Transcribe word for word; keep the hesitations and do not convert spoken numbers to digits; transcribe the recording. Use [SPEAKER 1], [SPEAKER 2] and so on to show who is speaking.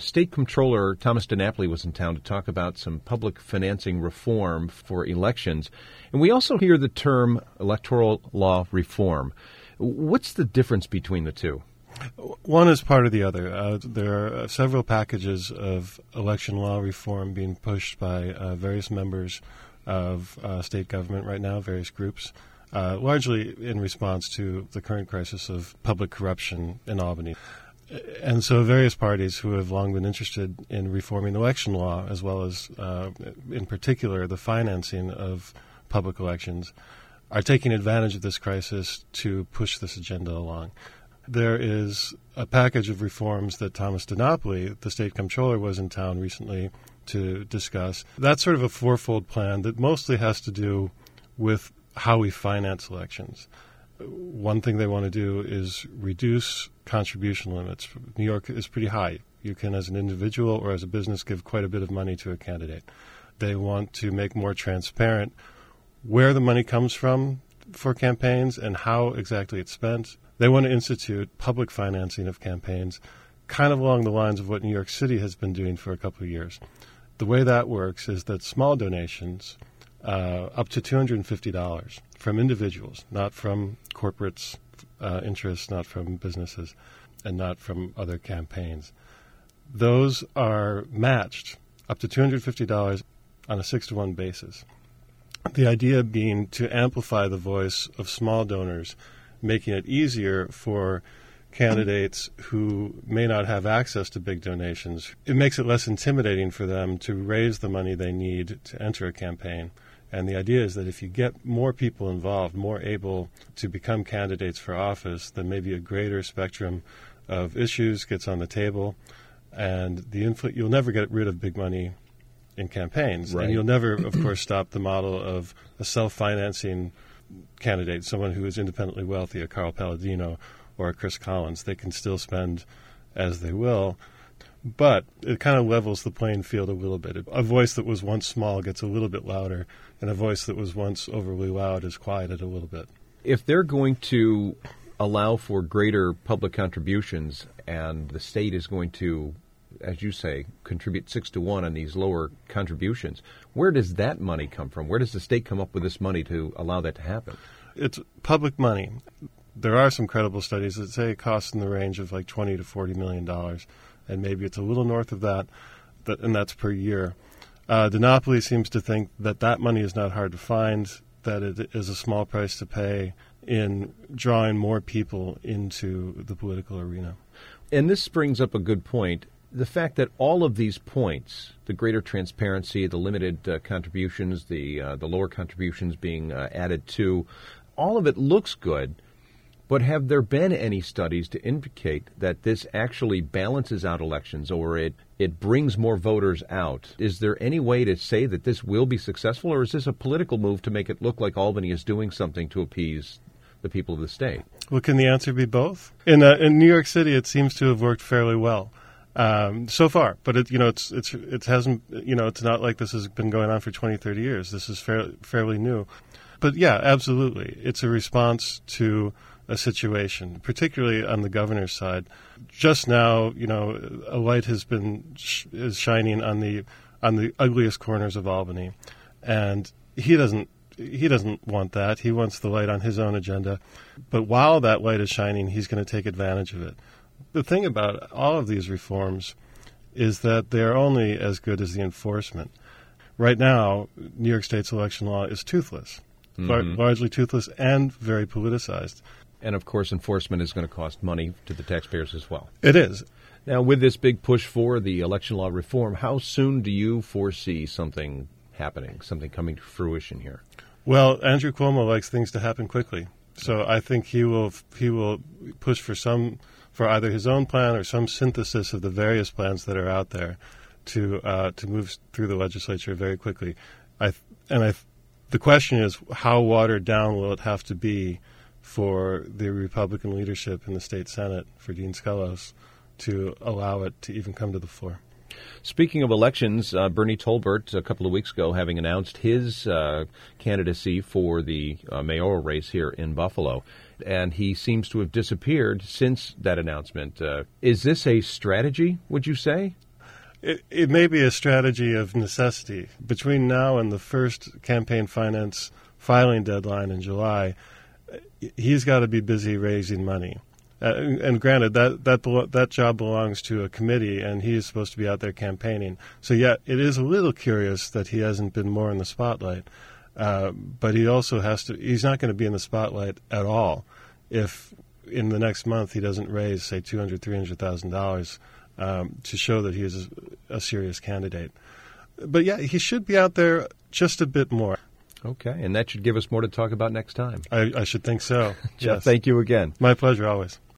[SPEAKER 1] State Comptroller Thomas DiNapoli was in town to talk about some public financing reform for elections. And we also hear the term electoral law reform. What's the difference between the two?
[SPEAKER 2] One is part of the other. Uh, there are several packages of election law reform being pushed by uh, various members of uh, state government right now, various groups, uh, largely in response to the current crisis of public corruption in Albany. And so various parties who have long been interested in reforming election law, as well as, uh, in particular, the financing of public elections, are taking advantage of this crisis to push this agenda along. There is a package of reforms that Thomas DiNapoli, the state comptroller, was in town recently to discuss. That's sort of a fourfold plan that mostly has to do with how we finance elections. One thing they want to do is reduce contribution limits. New York is pretty high. You can, as an individual or as a business, give quite a bit of money to a candidate. They want to make more transparent where the money comes from for campaigns and how exactly it's spent. They want to institute public financing of campaigns, kind of along the lines of what New York City has been doing for a couple of years. The way that works is that small donations, uh, up to two hundred fifty dollars from individuals, not from corporates' uh, interests, not from businesses, and not from other campaigns, those are matched up to two hundred fifty dollars on a six to one basis. The idea being to amplify the voice of small donors, making it easier for candidates who may not have access to big donations. It makes it less intimidating for them to raise the money they need to enter a campaign. And the idea is that if you get more people involved, more able to become candidates for office, then maybe a greater spectrum of issues gets on the table, and the infl- you'll never get rid of big money in campaigns.
[SPEAKER 1] Right.
[SPEAKER 2] And you'll never, of course, stop the model of a self-financing candidate, someone who is independently wealthy, a Carl Palladino or a Chris Collins. They can still spend as they will, but it kind of levels the playing field a little bit. A voice that was once small gets a little bit louder, and a voice that was once overly loud is quieted a little bit.
[SPEAKER 1] If they're going to allow for greater public contributions and the state is going to, as you say, contribute six to one on these lower contributions, where does that money come from? Where does the state come up with this money to allow that to happen?
[SPEAKER 2] It's public money. There are some credible studies that say it costs in the range of like twenty to forty million dollars, and maybe it's a little north of that, that and that's per year. Uh, DiNapoli seems to think that that money is not hard to find, that it is a small price to pay in drawing more people into the political arena.
[SPEAKER 1] And this brings up a good point. The fact that all of these points, the greater transparency, the limited uh, contributions, the uh, the lower contributions being uh, added to, all of it looks good, but have there been any studies to indicate that this actually balances out elections or it, it brings more voters out? Is there any way to say that this will be successful, or is this a political move to make it look like Albany is doing something to appease the people of the state?
[SPEAKER 2] Well, can the answer be both? In uh, in New York City, it seems to have worked fairly well. Um, so far, but it, you know, it's it's it hasn't, you know, it's not like this has been going on for twenty, thirty years. This is fairly fairly new, but yeah, absolutely, it's a response to a situation, particularly on the governor's side. Just now, you know, a light has been sh- is shining on the on the ugliest corners of Albany, and he doesn't he doesn't want that. He wants the light on his own agenda, but while that light is shining, he's going to take advantage of it. The thing about all of these reforms is that they're only as good as the enforcement. Right now, New York State's election law is toothless, mm-hmm. lar- largely toothless and very politicized.
[SPEAKER 1] And, of course, enforcement is going to cost money to the taxpayers as well.
[SPEAKER 2] It is.
[SPEAKER 1] Now, with this big push for the election law reform, how soon do you foresee something happening, something coming to fruition here?
[SPEAKER 2] Well, Andrew Cuomo likes things to happen quickly. So I think he will he will push for some for either his own plan or some synthesis of the various plans that are out there to uh, to move through the legislature very quickly. I and I the question is, how watered down will it have to be for the Republican leadership in the state Senate, for Dean Skelos, to allow it to even come to the floor?
[SPEAKER 1] Speaking of elections, uh, Bernie Tolbert, a couple of weeks ago, having announced his uh, candidacy for the uh, mayoral race here in Buffalo, and he seems to have disappeared since that announcement. Uh, is this a strategy, would you say?
[SPEAKER 2] It, it may be a strategy of necessity. Between now and the first campaign finance filing deadline in July, he's got to be busy raising money. Uh, and, and granted, that that belo- that job belongs to a committee, and he is supposed to be out there campaigning. So, yeah, it is a little curious that he hasn't been more in the spotlight. Uh, but he also has to. He's not going to be in the spotlight at all if in the next month he doesn't raise, say, two hundred, three hundred thousand dollars um, to show that he is a, a serious candidate. But yeah, he should be out there just a bit more.
[SPEAKER 1] Okay, and that should give us more to talk about next time.
[SPEAKER 2] I, I should think so.
[SPEAKER 1] Jeff,
[SPEAKER 2] Yes.
[SPEAKER 1] thank you again.
[SPEAKER 2] My pleasure, always.